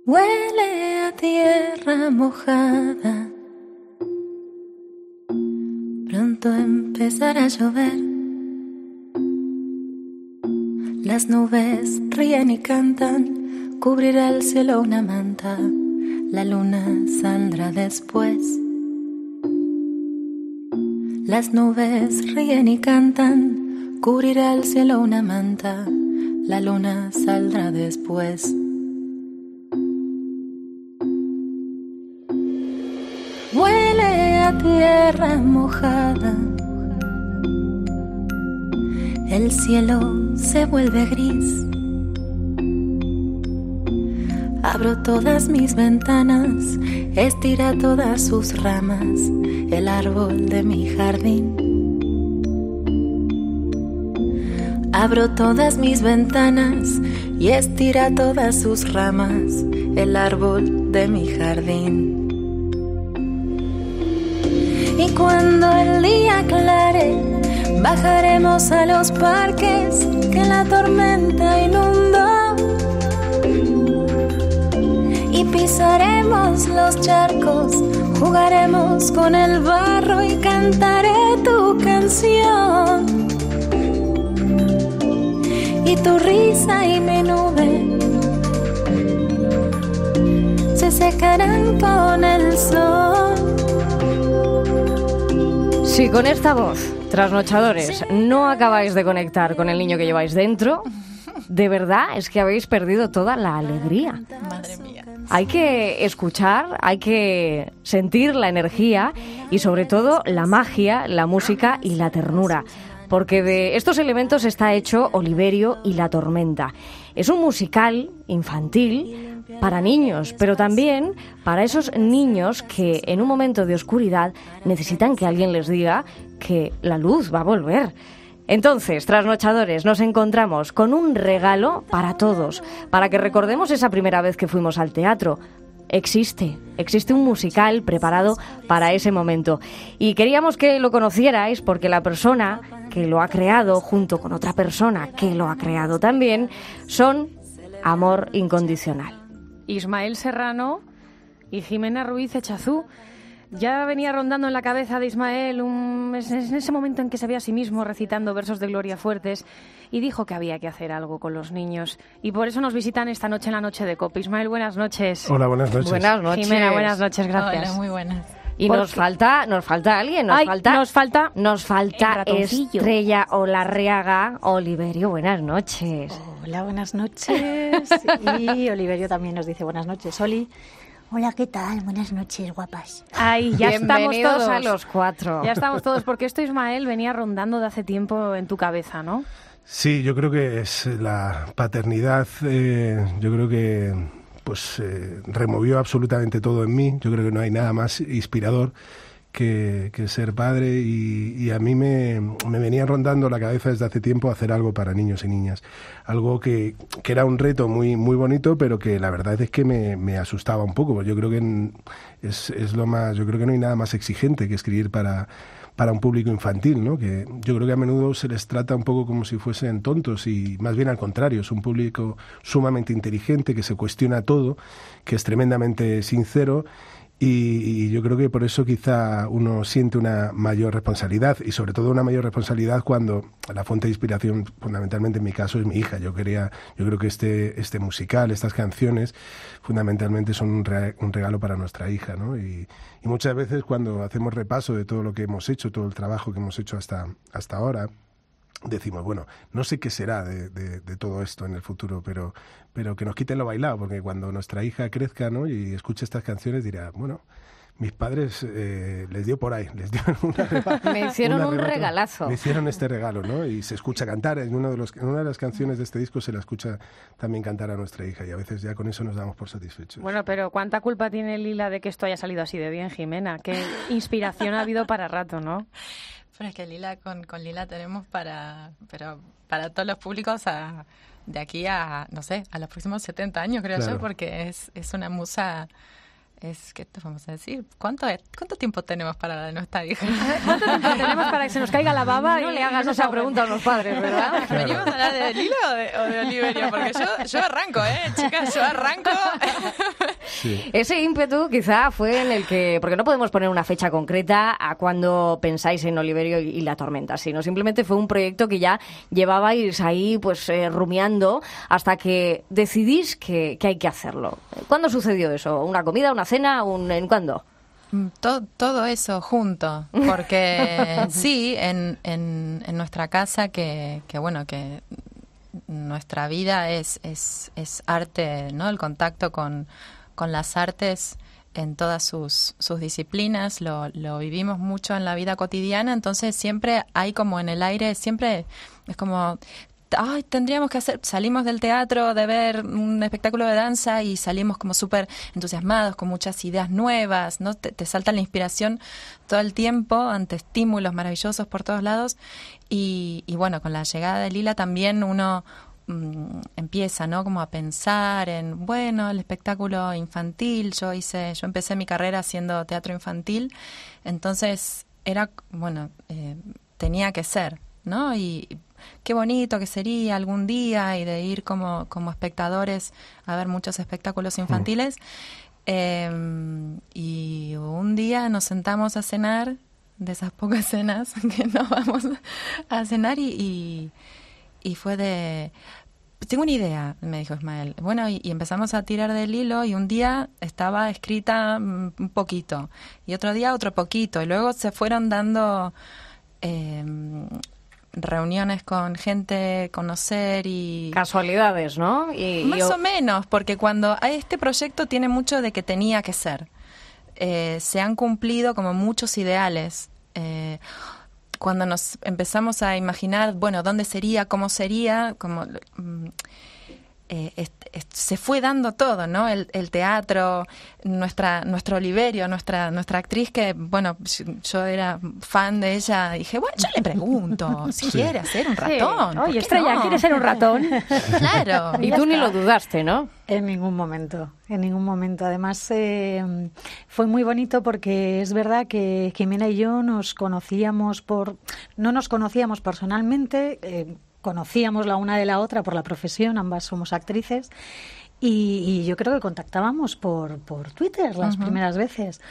Huele a tierra mojada. Pronto empezará a llover. Las nubes ríen y cantan. Cubrirá el cielo una manta. La luna saldrá después. Las nubes ríen y cantan. Cubrirá el cielo una manta. La luna saldrá después. Huele a tierra mojada. El cielo se vuelve gris. Abro todas mis ventanas, estira todas sus ramas, el árbol de mi jardín. Abro todas mis ventanas y estira todas sus ramas, el árbol de mi jardín. Y cuando el día aclare, bajaremos a los parques que la tormenta inundó. Y pisaremos los charcos, jugaremos con el barro y cantaré tu canción. Y tu risa y mi nube se secarán con el sol. Si con esta voz, trasnochadores, no acabáis de conectar con el niño que lleváis dentro, de verdad es que habéis perdido toda la alegría. Madre mía. Hay que escuchar, hay que sentir la energía y sobre todo la magia, la música y la ternura. Porque de estos elementos está hecho Oliverio y la Tormenta. Es un musical infantil para niños, pero también para esos niños que en un momento de oscuridad necesitan que alguien les diga que la luz va a volver. Entonces, trasnochadores, nos encontramos con un regalo para todos, para que recordemos esa primera vez que fuimos al teatro. Existe un musical preparado para ese momento. Y queríamos que lo conocierais porque la persona que lo ha creado, junto con otra persona que lo ha creado también, son amor incondicional. Ismael Serrano y Jimena Ruiz Echazú. Ya venía rondando en la cabeza de Ismael en ese momento en que se ve a sí mismo recitando versos de Gloria Fuertes y dijo que había que hacer algo con los niños. Y por eso nos visitan esta noche en la Noche de Cope. Ismael, buenas noches. Hola, buenas noches. Buenas noches. Jimena, buenas noches, gracias. Hola, muy buenas. Y nos falta alguien, nos falta Estrella Olarriaga. Oliverio, buenas noches. Hola, buenas noches. Y Oliverio también nos dice buenas noches. Oli. Hola, ¿qué tal? Buenas noches, guapas. Ay, ya estamos todos. A los cuatro. Ya estamos todos, porque esto, Ismael, venía rondando de hace tiempo en tu cabeza, ¿no? Sí, yo creo que es la paternidad, yo creo que removió absolutamente todo en mí. Yo creo que no hay nada más inspirador que ser padre y a mí me venía rondando la cabeza desde hace tiempo hacer algo para niños y niñas. Algo que era un reto muy, muy bonito, pero que la verdad es que me asustaba un poco. Yo creo que es lo más, yo creo que no hay nada más exigente que escribir para un público infantil, ¿no? Que yo creo que a menudo se les trata un poco como si fuesen tontos y más bien al contrario, es un público sumamente inteligente que se cuestiona todo, que es tremendamente sincero. Y yo creo que por eso quizá uno siente una mayor responsabilidad y sobre todo una mayor responsabilidad cuando la fuente de inspiración fundamentalmente en mi caso es mi hija. Yo creo que este musical, estas canciones fundamentalmente son un regalo para nuestra hija, ¿no? Y muchas veces cuando hacemos repaso de todo lo que hemos hecho, todo el trabajo que hemos hecho hasta ahora, decimos, bueno, no sé qué será de todo esto en el futuro, pero que nos quiten lo bailado, porque cuando nuestra hija crezca, ¿no? Y escuche estas canciones dirá, bueno, mis padres les dio por ahí, les dio me hicieron un regalazo. Me hicieron este regalo, ¿no? Y se escucha cantar, en una de las canciones de este disco se la escucha también cantar a nuestra hija y a veces ya con eso nos damos por satisfechos. Bueno, pero ¿cuánta culpa tiene Lila de que esto haya salido así de bien, Jimena? Qué inspiración ha habido para rato, ¿no? Pero es que Lila, con Lila tenemos para todos los públicos de aquí a, no sé, a los próximos 70 años, creo yo, porque es una musa ¿qué te vamos a decir? ¿Cuánto tiempo tenemos para la nuestra hija? ¿Cuánto tiempo tenemos para que se nos caiga la baba? No le hagas esa pregunta a los padres, ¿verdad? Claro. ¿Venimos a hablar de Lila o de Oliverio? Porque yo arranco, chicas, yo arranco. Sí. Ese ímpetu quizá fue en el que, porque no podemos poner una fecha concreta a cuando pensáis en Oliverio y la tormenta, sino simplemente fue un proyecto que ya llevabais ahí pues rumiando hasta que decidís que hay que hacerlo. ¿Cuándo sucedió eso? ¿Una comida, una cena? ¿En cuándo? Todo eso junto, porque sí, en nuestra casa que nuestra vida es arte, ¿no? El contacto con las artes en todas sus disciplinas, lo vivimos mucho en la vida cotidiana, entonces siempre hay como en el aire, siempre es como... Ay, tendríamos que salimos del teatro de ver un espectáculo de danza y salimos como súper entusiasmados, con muchas ideas nuevas, ¿no? Te salta la inspiración todo el tiempo ante estímulos maravillosos por todos lados y bueno, con la llegada de Lila también uno empieza, ¿no? Como a pensar en, bueno, el espectáculo infantil, yo empecé mi carrera haciendo teatro infantil, entonces era, bueno, tenía que ser, ¿no? Y qué bonito que sería algún día y de ir como espectadores a ver muchos espectáculos infantiles. Y un día nos sentamos a cenar, de esas pocas cenas que nos vamos a cenar y fue de... Tengo una idea, me dijo Ismael. Bueno, y empezamos a tirar del hilo y un día estaba escrita un poquito y otro día otro poquito y luego se fueron dando... reuniones con gente, conocer y... Casualidades, ¿no? Más o menos, porque cuando este proyecto tiene mucho de que tenía que ser. Se han cumplido como muchos ideales. Cuando nos empezamos a imaginar, bueno, dónde sería, cómo sería, como... se fue dando todo, ¿no? El teatro, nuestro Oliverio, nuestra actriz que, bueno, yo era fan de ella, dije, bueno, yo le pregunto si quiere hacer un ratón. Oye, Estrella, no? ¿Quieres ser un ratón? Claro. Y tú ni lo dudaste, ¿no? En ningún momento, en ningún momento. Además, fue muy bonito porque es verdad que Jimena y yo no nos conocíamos personalmente, conocíamos la una de la otra por la profesión, ambas somos actrices, y yo creo que contactábamos por Twitter las primeras veces.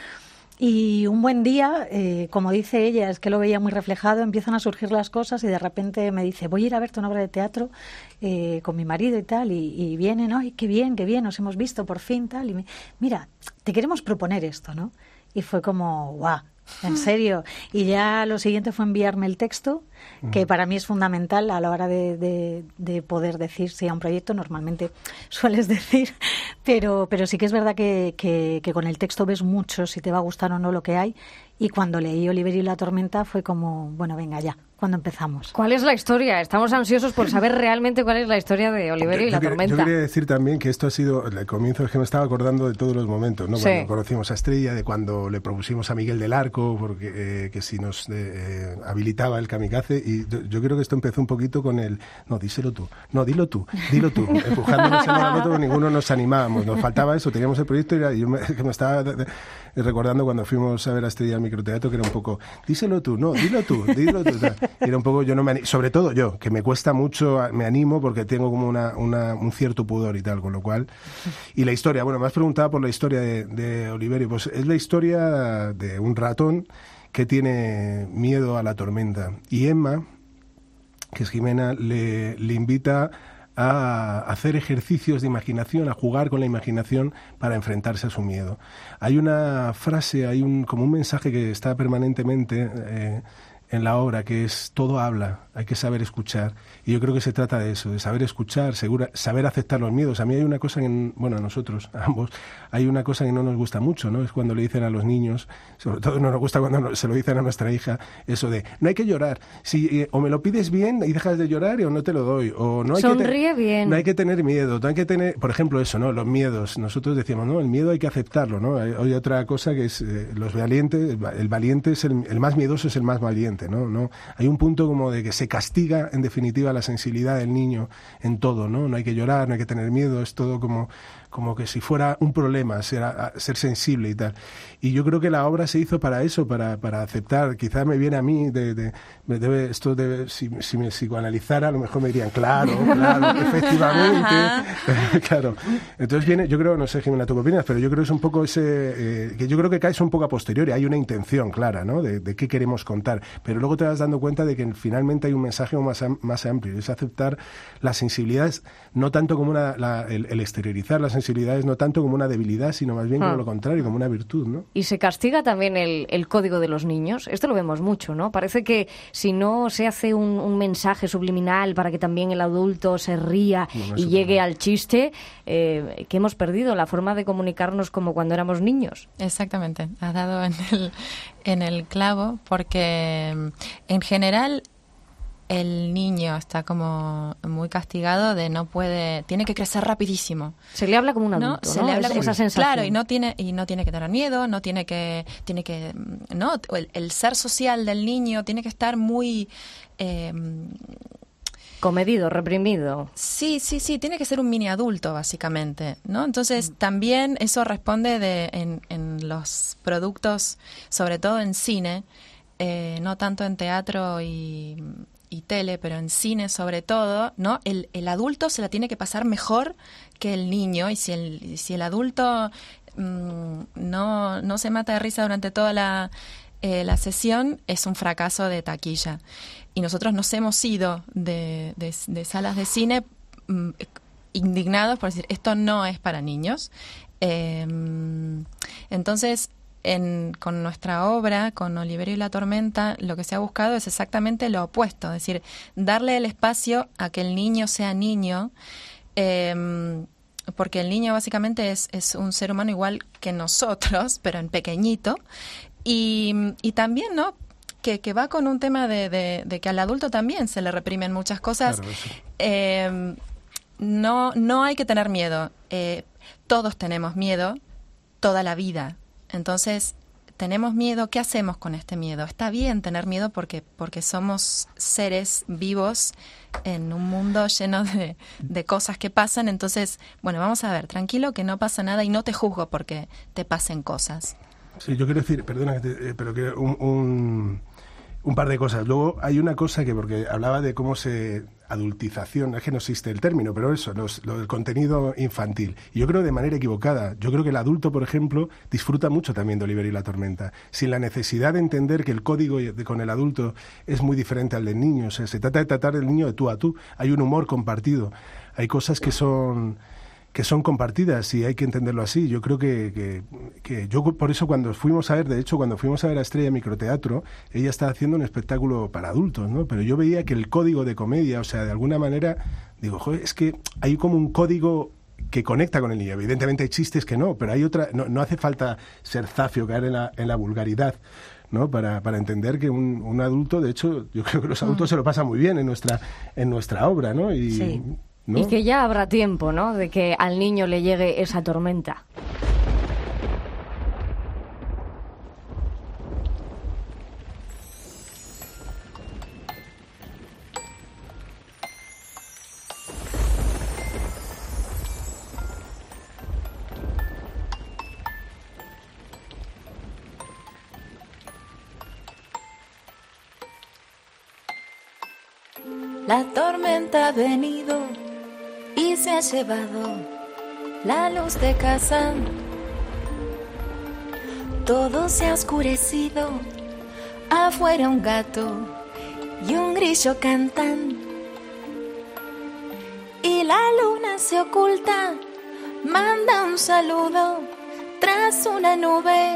Y un buen día, como dice ella, es que lo veía muy reflejado, empiezan a surgir las cosas y de repente me dice, voy a ir a verte una obra de teatro con mi marido y tal, y vienen, ¡ay, qué bien, nos hemos visto por fin, tal! Y mira, te queremos proponer esto, ¿no? Y fue como, ¡guau! En serio. Y ya lo siguiente fue enviarme el texto, que para mí es fundamental a la hora de poder decir sí a un proyecto. Normalmente sueles decir, pero sí que es verdad que con el texto ves mucho si te va a gustar o no lo que hay. Y cuando leí Oliverio y la tormenta fue como, bueno, venga ya, cuando empezamos. ¿Cuál es la historia? Estamos ansiosos por saber realmente cuál es la historia de Oliverio y la tormenta. Yo quería decir también que esto ha sido, el comienzo es que me estaba acordando de todos los momentos, ¿no? Sí. Cuando conocimos a Estrella, de cuando le propusimos a Miguel del Arco, porque que si nos habilitaba el kamikaze, y yo creo que esto empezó un poquito con el, no, díselo tú, no, dilo tú, empujándonos el uno al otro, ninguno nos animábamos, nos faltaba eso, teníamos el proyecto y yo me estaba recordando cuando fuimos a ver a Estrella al microteatro, que era un poco, díselo tú, no, dilo tú. Y era un poco, yo no me sobre todo yo, que me cuesta mucho, me animo porque tengo como un cierto pudor y tal, con lo cual. Y la historia, bueno, me has preguntado por la historia de Oliverio, pues es la historia de un ratón que tiene miedo a la tormenta. Y Emma, que es Jimena, le invita a hacer ejercicios de imaginación, a jugar con la imaginación para enfrentarse a su miedo. Hay una frase, como un mensaje que está permanentemente en la obra, que es todo habla, hay que saber escuchar. Y yo creo que se trata de eso, de saber escuchar, saber aceptar los miedos. A mí hay una cosa, a nosotros, a ambos, hay una cosa que no nos gusta mucho, ¿no? Es cuando le dicen a los niños, sobre todo no nos gusta cuando se lo dicen a nuestra hija, eso de, no hay que llorar. Si, o me lo pides bien y dejas de llorar o no te lo doy. O no hay Sonríe bien. No hay que tener miedo, no hay que tener, por ejemplo, eso, ¿no? Los miedos. Nosotros decíamos, no, el miedo hay que aceptarlo, ¿no? Hay otra cosa que es los valientes, el valiente es el más miedoso es el más valiente. absolutamente, ¿no? Hay un punto como de que se castiga, en definitiva, la sensibilidad del niño en todo, ¿no? No hay que llorar, no hay que tener miedo, es todo como que si fuera un problema ser sensible y tal. Y yo creo que la obra se hizo para eso, para aceptar. Quizás me viene a mí, si me psicoanalizara, a lo mejor me dirían, claro, efectivamente. Claro. Entonces viene, yo creo, no sé, Jimena, tú qué opinas, pero yo creo que es un poco que yo creo que caes un poco a posteriori. Hay una intención clara, ¿no? De qué queremos contar. Pero luego te vas dando cuenta de que finalmente hay un mensaje más amplio. Es aceptar las sensibilidades, no tanto como el exteriorizar las sensibilidades, no tanto como una debilidad, sino más bien como lo contrario, como una virtud, ¿no? Y se castiga también el código de los niños. Esto lo vemos mucho, ¿no? Parece que si no se hace un mensaje subliminal para que también el adulto se ría y llegue al chiste, que hemos perdido la forma de comunicarnos como cuando éramos niños. Exactamente, has dado en el clavo, porque en general el niño está como muy castigado de tiene que crecer rapidísimo. Se le habla como un adulto, ¿no? Se le habla como esa sensación. Claro, y no tiene que tener miedo, tiene que no, el ser social del niño tiene que estar muy comedido, reprimido. Sí, tiene que ser un mini adulto, básicamente, ¿no? Entonces, también eso responde en los productos, sobre todo en cine, no tanto en teatro y tele, pero en cine sobre todo, ¿no? El adulto se la tiene que pasar mejor que el niño, y si el adulto no se mata de risa durante toda la sesión, es un fracaso de taquilla. Y nosotros nos hemos ido de salas de cine indignados por decir, esto no es para niños. Entonces, con nuestra obra, con Oliverio y la Tormenta, lo que se ha buscado es exactamente lo opuesto, es decir, darle el espacio a que el niño sea niño, porque el niño básicamente es un ser humano igual que nosotros, pero en pequeño, y también, ¿no?, que va con un tema de que al adulto también se le reprimen muchas cosas. Claro, no hay que tener miedo. Todos tenemos miedo toda la vida. Entonces, tenemos miedo. ¿Qué hacemos con este miedo? Está bien tener miedo porque somos seres vivos en un mundo lleno de cosas que pasan. Entonces, bueno, vamos a ver, tranquilo, que no pasa nada y no te juzgo porque te pasen cosas. Sí, yo quiero decir, perdona, pero que un par de cosas. Luego hay una cosa porque hablaba de cómo adultización, es que no existe el término, pero eso, lo del contenido infantil. Y yo creo de manera equivocada. Yo creo que el adulto, por ejemplo, disfruta mucho también de Oliverio y la Tormenta, sin la necesidad de entender que el código con el adulto es muy diferente al del niño. O sea, se trata de tratar el niño de tú a tú. Hay un humor compartido. Hay cosas que son compartidas y hay que entenderlo así. Yo creo que yo por eso cuando fuimos a ver a Estrella Microteatro, ella estaba haciendo un espectáculo para adultos, ¿no? Pero yo veía que el código de comedia, o sea, de alguna manera, digo, joder, es que hay como un código que conecta con el niño. Evidentemente hay chistes que no, pero hay otra, no hace falta ser zafio, caer en la vulgaridad, ¿no? Para entender que un adulto, de hecho, yo creo que los adultos se lo pasan muy bien en nuestra obra, ¿no? Y, sí. ¿no? Y que ya habrá tiempo, ¿no?, de que al niño le llegue esa tormenta. La tormenta ha venido y se ha llevado la luz de casa. Todo se ha oscurecido. Afuera un gato y un grillo cantan. Y la luna se oculta, manda un saludo tras una nube.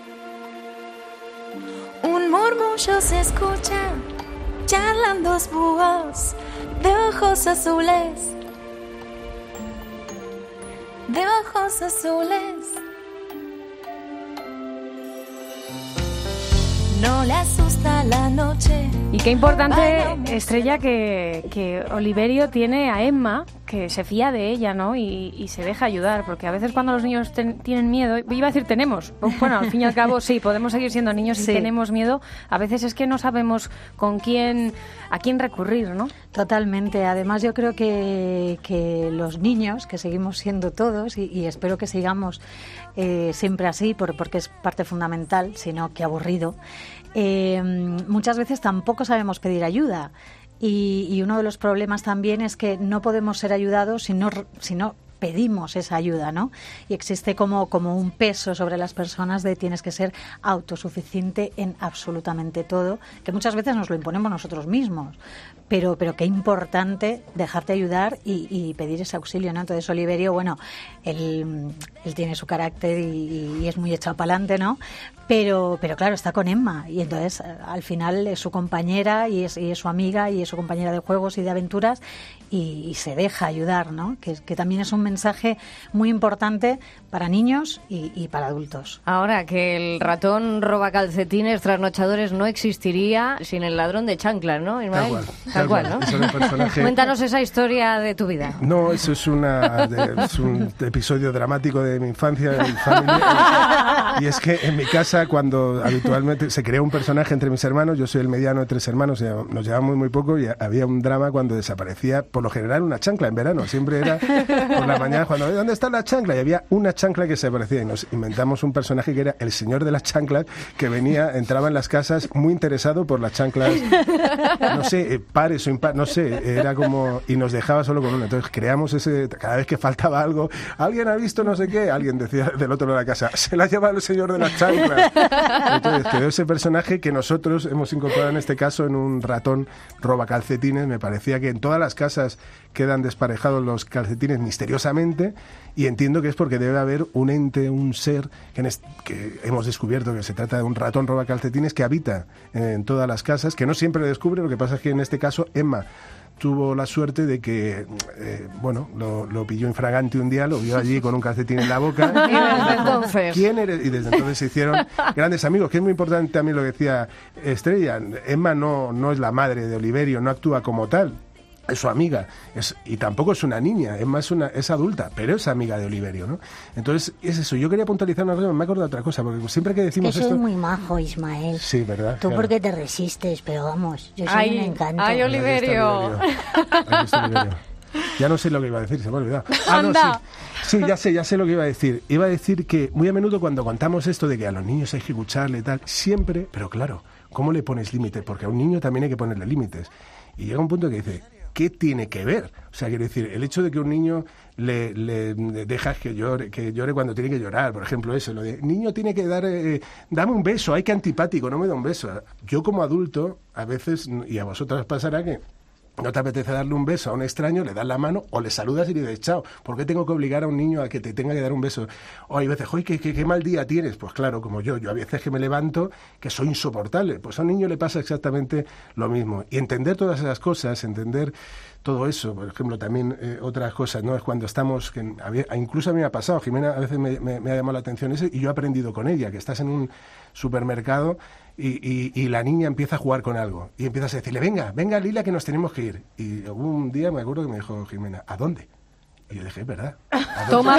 Un murmullo se escucha, charlan dos búhos de ojos azules. De ojos azules. no le asusta la noche. Y qué importante, Estrella, que Oliverio tiene a Emma, que se fía de ella, ¿no? Y se deja ayudar, porque a veces cuando los niños tienen miedo, iba a decir tenemos, bueno, al fin y al cabo sí, podemos seguir siendo niños y tenemos miedo, a veces es que no sabemos a quién recurrir, ¿no? Totalmente, además yo creo que los niños, que seguimos siendo todos, y espero que sigamos siempre así, porque es parte fundamental, sino que aburrido, muchas veces tampoco sabemos pedir ayuda. Y uno de los problemas también es que no podemos ser ayudados si no pedimos esa ayuda, ¿no? Y existe como un peso sobre las personas de tienes que ser autosuficiente en absolutamente todo, que muchas veces nos lo imponemos nosotros mismos. Pero qué importante dejarte ayudar y pedir ese auxilio, ¿no? Entonces Oliverio, bueno, él tiene su carácter y es muy echado para adelante, ¿no? Pero claro, está con Emma y entonces al final es su compañera y es su amiga y es su compañera de juegos y de aventuras y se deja ayudar, ¿no? Que también es un mensaje muy importante para niños y para adultos. Ahora, que el ratón roba calcetines trasnochadores no existiría sin el ladrón de chanclas, ¿no, Ismael? Tal cual, ¿no? Cuéntanos esa historia de tu vida. No, eso es un episodio dramático de mi infancia, de mi familia. Y es que en mi casa, cuando habitualmente se crea un personaje entre mis hermanos, yo soy el mediano de 3 hermanos, nos llevamos muy poco y había un drama cuando desaparecía, por lo general, una chancla en verano. Siempre era por la mañana cuando, ¿dónde está la chancla? Y había una chancla que se aparecía y nos inventamos un personaje que era el señor de las chanclas, que entraba en las casas muy interesado por las chanclas, no sé, pares o impares, no sé, era como, y nos dejaba solo con una. Entonces creamos cada vez que faltaba algo, ¿alguien ha visto no sé qué? Alguien decía del otro lado de la casa, se la ha llevado el señor de las chanclas. Entonces quedó ese personaje que nosotros hemos incorporado en este caso en un ratón roba calcetines. Me parecía que en todas las casas quedan desparejados los calcetines misteriosamente, y entiendo que es porque debe haber un ente, un ser que hemos descubierto que se trata de un ratón roba calcetines que habita en todas las casas, que no siempre descubre. Lo que pasa es que en este caso Emma tuvo la suerte de que, lo pilló infragante un día, lo vio allí con un calcetín en la boca. Y desde entonces. ¿Quién eres? Y desde entonces se hicieron grandes amigos, que es muy importante también lo que decía Estrella. Emma no es la madre de Oliverio, no actúa como tal. Es su amiga, y tampoco es una niña, es adulta, pero es amiga de Oliverio, ¿no? Entonces, es eso. Yo quería puntualizar una cosa, me acuerdo de otra cosa, porque siempre que decimos esto... Eso es muy majo, Ismael. Sí, ¿verdad? Tú porque te resistes, pero vamos, yo soy un encanto. ¡Ay, Oliverio! Aquí está Oliverio. Ya no sé lo que iba a decir, se me ha olvidado. No, sí, ya sé lo que iba a decir. Iba a decir que muy a menudo cuando contamos esto de que a los niños hay que escucharle y tal, siempre, pero claro, ¿cómo le pones límites? Porque a un niño también hay que ponerle límites. Y llega un punto que dice... ¿Qué tiene que ver? O sea, quiero decir, el hecho de que un niño le dejas que llore cuando tiene que llorar, por ejemplo, eso, lo de niño tiene que dame un beso, ay, qué antipático, no me da un beso. Yo como adulto, a veces, y a vosotras pasará que no te apetece darle un beso a un extraño, le das la mano o le saludas y le dices chao. ¿Por qué tengo que obligar a un niño a que te tenga que dar un beso? O hay veces, oye, qué mal día tienes. Pues claro, como yo a veces que me levanto, que soy insoportable. Pues a un niño le pasa exactamente lo mismo. Y entender todas esas cosas, entender todo eso, por ejemplo, también otras cosas, ¿no? Es cuando estamos, incluso a mí me ha pasado, Jimena a veces me ha llamado la atención eso, y yo he aprendido con ella, que estás en un supermercado y la niña empieza a jugar con algo, y empiezas a decirle, venga Lila, que nos tenemos que ir. Y un día me acuerdo que me dijo Jimena, ¿a dónde? Y yo dije, ¿verdad? Toma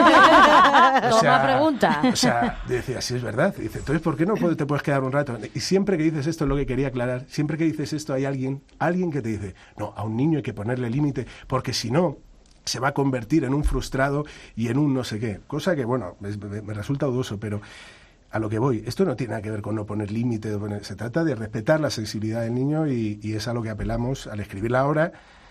pregunta. O sea, decía, sí, es verdad. Y dice, entonces, ¿por qué no te puedes quedar un rato? Y siempre que dices esto, es lo que quería aclarar, siempre que dices esto hay alguien que te dice, no, a un niño hay que ponerle límite, porque si no, se va a convertir en un frustrado y en un no sé qué. Cosa que, bueno, me resulta dudoso, pero... A lo que voy, esto no tiene nada que ver con no poner límite, se trata de respetar la sensibilidad del niño y es a lo que apelamos al escribir la obra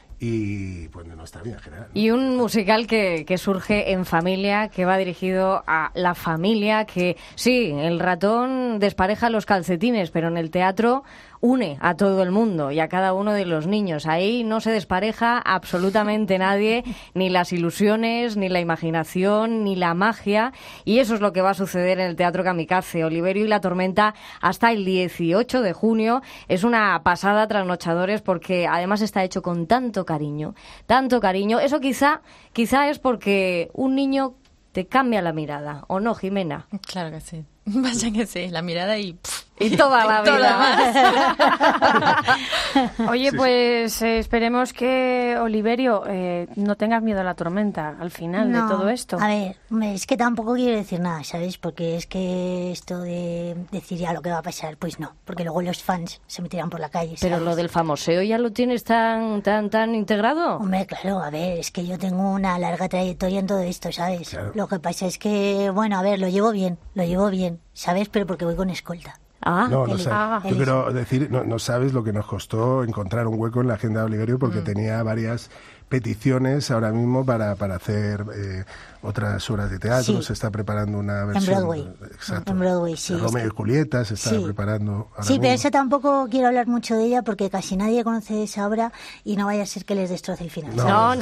y pues de nuestra vida en general, ¿no? Y un musical que surge en familia, que va dirigido a la familia, que sí, el ratón despareja los calcetines, pero en el teatro une a todo el mundo y a cada uno de los niños. Ahí no se despareja absolutamente nadie, ni las ilusiones, ni la imaginación, ni la magia, y eso es lo que va a suceder en el Teatro Kamikaze. Oliverio y la Tormenta hasta el 18 de junio. Es una pasada, trasnochadores, porque además está hecho con tanto cariño. Eso quizá es porque un niño te cambia la mirada, ¿o no, Jimena? Claro que sí. Vaya que sí, la mirada y... Y toda la vida. Oye, pues esperemos que, Oliverio, no tengas miedo a la tormenta al final de todo esto. A ver, es que tampoco quiero decir nada, ¿sabes? Porque es que esto de decir ya lo que va a pasar, pues no. Porque luego los fans se meterán por la calle, ¿sabes? Pero lo del famoseo ya lo tienes tan integrado. Hombre, claro, a ver, es que yo tengo una larga trayectoria en todo esto, ¿sabes? Claro. Lo que pasa es que, bueno, a ver, lo llevo bien, ¿sabes? Pero porque voy con escolta. No yo quiero decir, no sabes lo que nos costó encontrar un hueco en la agenda de Oliverio, porque tenía varias peticiones ahora mismo para hacer otras obras de teatro. Se está preparando una versión... En Broadway. Exacto. En Broadway, sí. Romeo y Julieta se está preparando. Sí, pero eso tampoco quiero hablar mucho de ella porque casi nadie conoce esa obra y no vaya a ser que les destroce el final. No.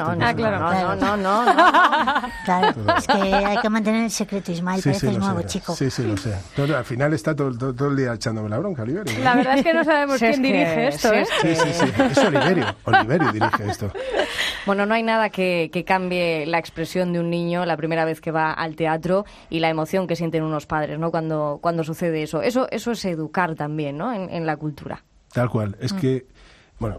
Claro, es que hay que mantener el secreto, Ismael, pareces nuevo, chico. Sí, lo sé. Pero al final está todo el día echándome la bronca, Oliverio. La verdad es que no sabemos quién dirige esto, ¿eh? Sí. Es Oliverio. Oliverio dirige esto. Bueno, no hay nada que cambie la expresión de un niño la primera vez que va al teatro y la emoción que sienten unos padres, ¿no? Cuando sucede eso. Eso es educar también, ¿no? En la cultura. Tal cual. Es que, bueno,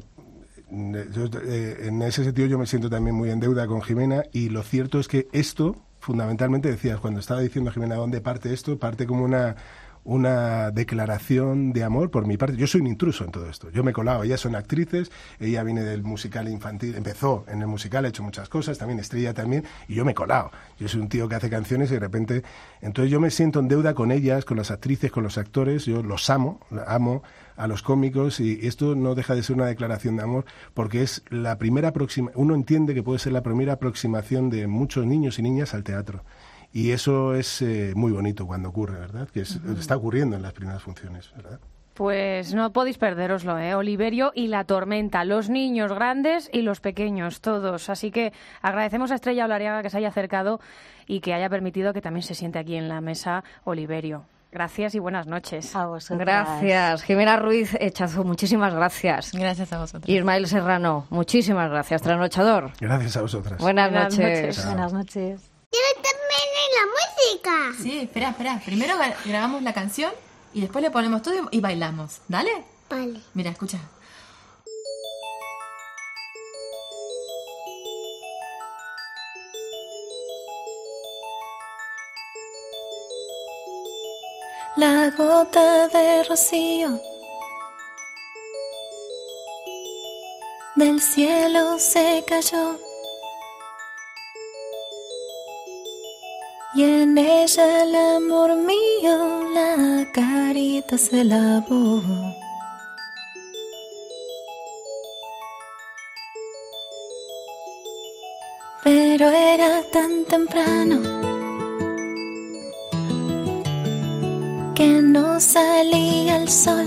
en ese sentido yo me siento también muy en deuda con Jimena, y lo cierto es que esto, fundamentalmente, decías, cuando estaba diciendo a Jimena dónde parte esto, parte como una declaración de amor por mi parte. Yo soy un intruso en todo esto. Yo me he colado. Ellas son actrices, ella viene del musical infantil, empezó en el musical, ha hecho muchas cosas, también Estrella también, y yo me he colado. Yo soy un tío que hace canciones y de repente... Entonces yo me siento en deuda con ellas, con las actrices, con los actores, yo los amo a los cómicos, y esto no deja de ser una declaración de amor, porque es la primera uno entiende que puede ser la primera aproximación de muchos niños y niñas al teatro. Y eso es muy bonito cuando ocurre, ¿verdad? Que está ocurriendo en las primeras funciones, ¿verdad? Pues no podéis perderoslo, ¿eh? Oliverio y la tormenta, los niños grandes y los pequeños, todos. Así que agradecemos a Estrella Olariaga que se haya acercado y que haya permitido que también se siente aquí en la mesa Oliverio. Gracias y buenas noches. A vosotras. Gracias. Jimena Ruiz Echazú, muchísimas gracias. Gracias a vosotros. Ismael Serrano, muchísimas gracias. Trasnochador. Gracias a vosotras. Buenas noches. Buenas noches. Quiero también en la música. Sí, espera. Primero grabamos la canción y después le ponemos todo y bailamos. ¿Dale? Vale. Mira, escucha. La gota de rocío del cielo se cayó y en ella el amor mío la carita se lavó. Pero era tan temprano que no salía el sol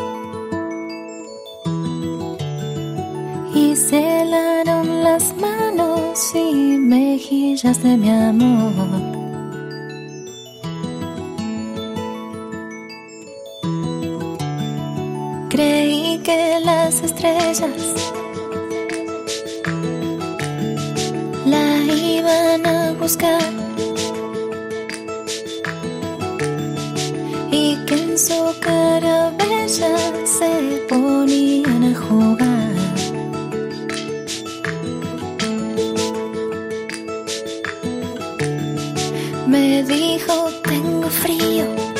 y se helaron las manos y mejillas de mi amor. Creí que las estrellas la iban a buscar y que en su cara bella se ponían a jugar. Me dijo tengo frío,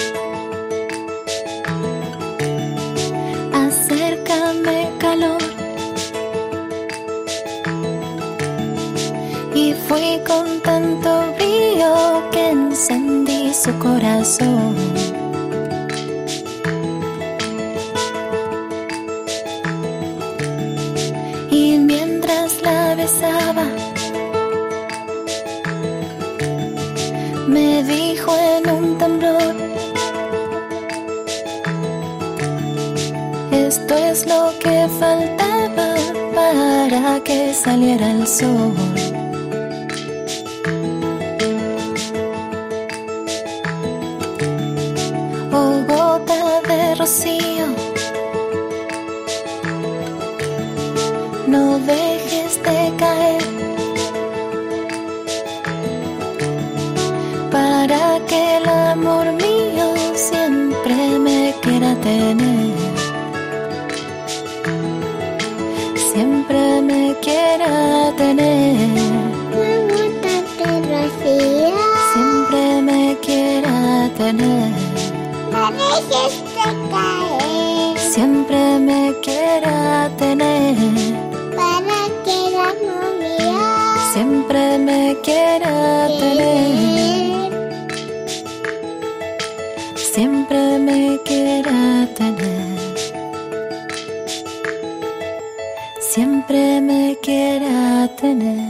acércame calor, y fui con tanto brío que encendí su corazón. Y mientras la besaba, me dijo en un temblor, esto es lo que faltaba para que saliera el sol. Oh, gota de rocío, no dejes de caer, para que el amor mío siempre me quiera tener. tener. Siempre me quiera tener. Me gusta que Rocío. Siempre me quiera tener. A veces te caes. Siempre me quiera tener. Para que la novia. Siempre me quiera tener. Siempre me quiera tener. Siempre me quiera tener.